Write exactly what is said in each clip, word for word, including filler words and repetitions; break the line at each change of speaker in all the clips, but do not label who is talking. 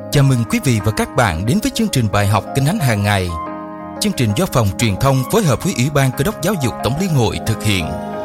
Chào mừng quý vị và các bạn đến với chương trình bài học Kinh Thánh hàng ngày. Chương trình do Phòng Truyền thông phối hợp với Ủy ban Cơ đốc Giáo dục Tổng Liên hội thực hiện.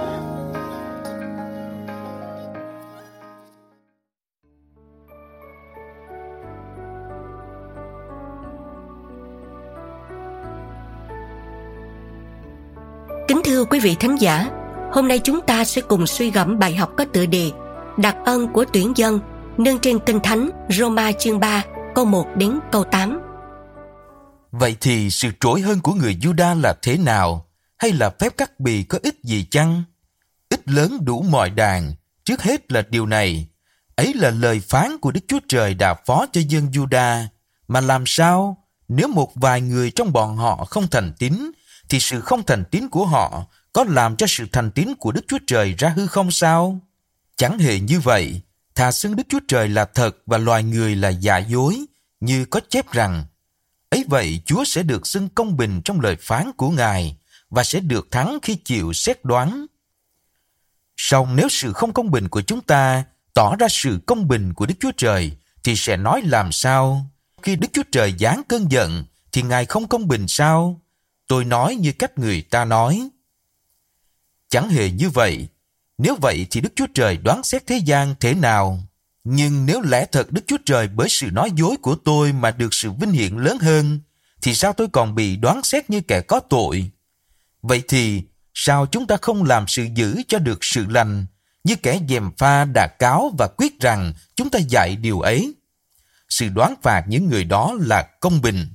Kính thưa quý vị thính giả, hôm nay chúng ta sẽ cùng suy gẫm bài học có tựa đề Đặc ân của tuyển dân, nương trên Kinh Thánh Roma chương ba câu một đến câu tám.
Vậy thì sự trỗi hơn của người Juda là thế nào? Hay là phép cắt bì có ích gì chăng? Ích lớn đủ mọi đàn. Trước hết là điều này. Ấy là lời phán của Đức Chúa Trời đã phó cho dân Juda. Mà làm sao? Nếu một vài người trong bọn họ không thành tín, thì sự không thành tín của họ có làm cho sự thành tín của Đức Chúa Trời ra hư không sao? Chẳng hề như vậy. Thà xưng Đức Chúa Trời là thật và loài người là giả dối, như có chép rằng, ấy vậy Chúa sẽ được xưng công bình trong lời phán của Ngài và sẽ được thắng khi chịu xét đoán. Song nếu sự không công bình của chúng ta tỏ ra sự công bình của Đức Chúa Trời, thì sẽ nói làm sao? Khi Đức Chúa Trời giáng cơn giận, thì Ngài không công bình sao? Tôi nói như cách người ta nói. Chẳng hề như vậy. Nếu vậy thì Đức Chúa Trời đoán xét thế gian thế nào? Nhưng nếu lẽ thật Đức Chúa Trời bởi sự nói dối của tôi mà được sự vinh hiển lớn hơn, thì sao tôi còn bị đoán xét như kẻ có tội? Vậy thì sao chúng ta không làm sự dữ cho được sự lành, như kẻ gièm pha đã cáo và quyết rằng chúng ta dạy điều ấy? Sự đoán phạt những người đó là công bình.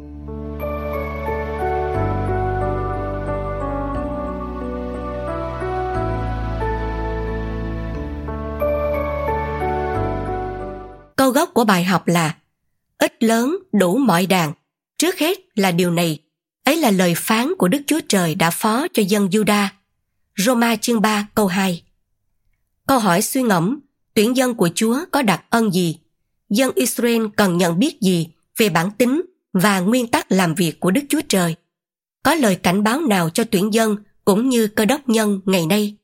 Câu gốc của bài học là ích lớn đủ mọi đàn. Trước hết là điều này. Ấy là lời phán của Đức Chúa Trời đã phó cho dân Juda. Roma chương ba câu hai. Câu hỏi suy ngẫm, tuyển dân của Chúa có đặc ân gì? Dân Israel cần nhận biết gì về bản tính và nguyên tắc làm việc của Đức Chúa Trời? Có lời cảnh báo nào cho tuyển dân cũng như Cơ đốc nhân ngày nay?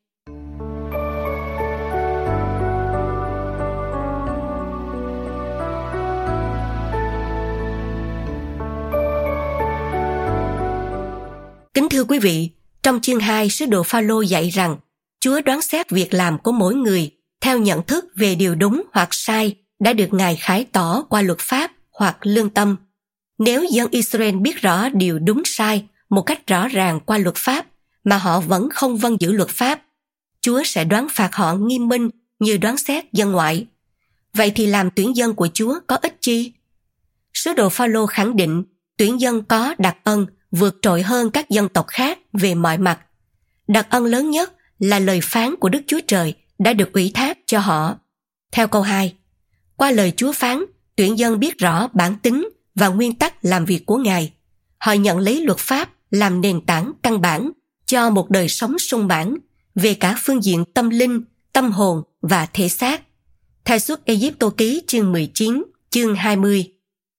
Kính thưa quý vị, trong chương hai, sứ đồ Phao-lô dạy rằng Chúa đoán xét việc làm của mỗi người theo nhận thức về điều đúng hoặc sai đã được Ngài khải tỏ qua luật pháp hoặc lương tâm. Nếu dân Israel biết rõ điều đúng sai một cách rõ ràng qua luật pháp mà họ vẫn không vâng giữ luật pháp, Chúa sẽ đoán phạt họ nghiêm minh như đoán xét dân ngoại. Vậy thì làm tuyển dân của Chúa có ích chi? Sứ đồ Phao-lô khẳng định tuyển dân có đặc ân vượt trội hơn các dân tộc khác về mọi mặt. Đặc ân lớn nhất là lời phán của Đức Chúa Trời đã được ủy thác cho họ. Theo câu hai, qua lời Chúa phán, tuyển dân biết rõ bản tính và nguyên tắc làm việc của Ngài. Họ nhận lấy luật pháp làm nền tảng căn bản cho một đời sống sung mãn về cả phương diện tâm linh, tâm hồn và thể xác. Theo Xuất Ê-díp-tô ký chương mười chín, chương hai mươi.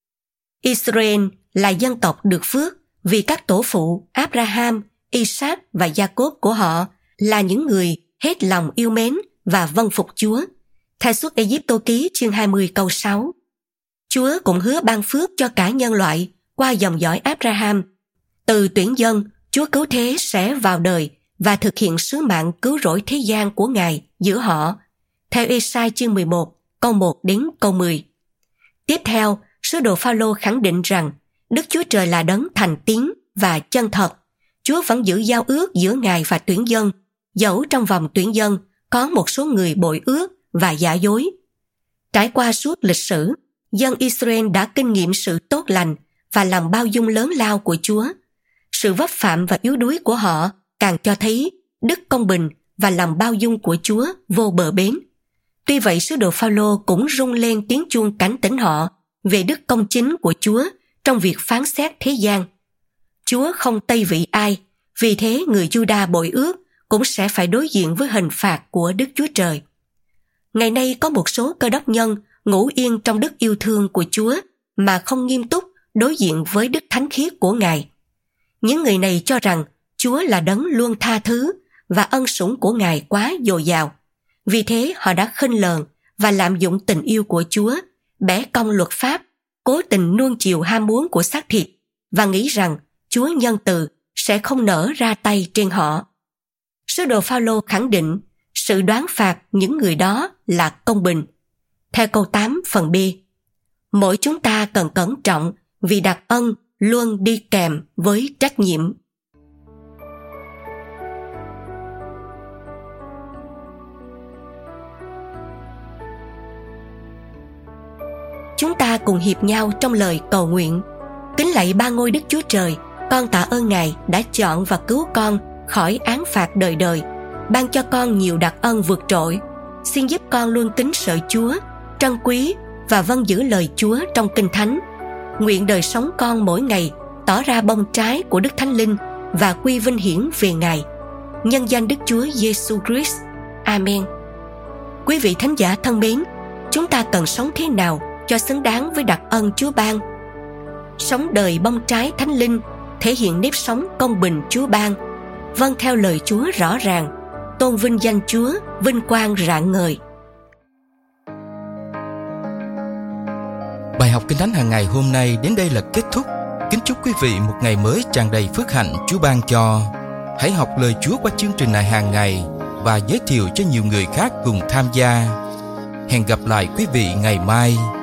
Israel là dân tộc được phước vì các tổ phụ Abraham, Isaac và Gia-cốp của họ là những người hết lòng yêu mến và vâng phục Chúa. Theo Xuất Ê-díp-tô ký chương hai mươi câu sáu. Chúa cũng hứa ban phước cho cả nhân loại qua dòng dõi Abraham. Từ tuyển dân, Chúa cứu thế sẽ vào đời và thực hiện sứ mạng cứu rỗi thế gian của Ngài giữa họ. Theo Ê-sai chương mười một, câu một đến câu mười. Tiếp theo, sứ đồ Phao-lô khẳng định rằng Đức Chúa Trời là đấng thành tín và chân thật. Chúa vẫn giữ giao ước giữa Ngài và tuyển dân, dẫu trong vòng tuyển dân có một số người bội ước và giả dối. Trải qua suốt lịch sử, dân Israel đã kinh nghiệm sự tốt lành và lòng bao dung lớn lao của Chúa. Sự vấp phạm và yếu đuối của họ càng cho thấy đức công bình và lòng bao dung của Chúa vô bờ bến. Tuy vậy, sứ đồ Phao-lô cũng rung lên tiếng chuông cảnh tỉnh họ về đức công chính của Chúa trong việc phán xét thế gian. Chúa không tây vị ai, vì thế người Juda bội ước cũng sẽ phải đối diện với hình phạt của Đức Chúa Trời. Ngày nay có một số Cơ đốc nhân ngủ yên trong đức yêu thương của Chúa mà không nghiêm túc đối diện với đức thánh khiết của Ngài. Những người này cho rằng Chúa là đấng luôn tha thứ và ân sủng của Ngài quá dồi dào. Vì thế họ đã khinh lờn và lạm dụng tình yêu của Chúa, bẻ cong luật pháp cố tình nuông chiều ham muốn của xác thịt và nghĩ rằng Chúa nhân từ sẽ không nỡ ra tay trên họ. Sứ đồ Phao-lô khẳng định sự đoán phạt những người đó là công bình. Theo câu tám phần B, mỗi chúng ta cần cẩn trọng vì đặc ân luôn đi kèm với trách nhiệm. Chúng ta cùng hiệp nhau trong lời cầu nguyện. Kính lạy ba ngôi Đức Chúa Trời, con tạ ơn Ngài đã chọn và cứu con khỏi án phạt đời đời, ban cho con nhiều đặc ân vượt trội. Xin giúp con luôn kính sợ Chúa, trân quý và vâng giữ lời Chúa trong Kinh Thánh. Nguyện đời sống con mỗi ngày tỏ ra bông trái của Đức Thánh Linh và quy vinh hiển về Ngài. Nhân danh Đức Chúa Giêsu Christ. Amen. Quý vị thánh giả thân mến, chúng ta cần sống thế nào cho xứng đáng với đặc ân Chúa ban? Sống đời bông trái Thánh Linh thể hiện nếp sống công bình Chúa ban, vâng theo lời Chúa rõ ràng, tôn vinh danh Chúa, vinh quang rạng ngời.
Bài học Kinh Thánh hàng ngày hôm nay đến đây là kết thúc. Kính chúc quý vị một ngày mới tràn đầy phước hạnh Chúa ban cho. Hãy học lời Chúa qua chương trình này hàng ngày và giới thiệu cho nhiều người khác cùng tham gia. Hẹn gặp lại quý vị ngày mai.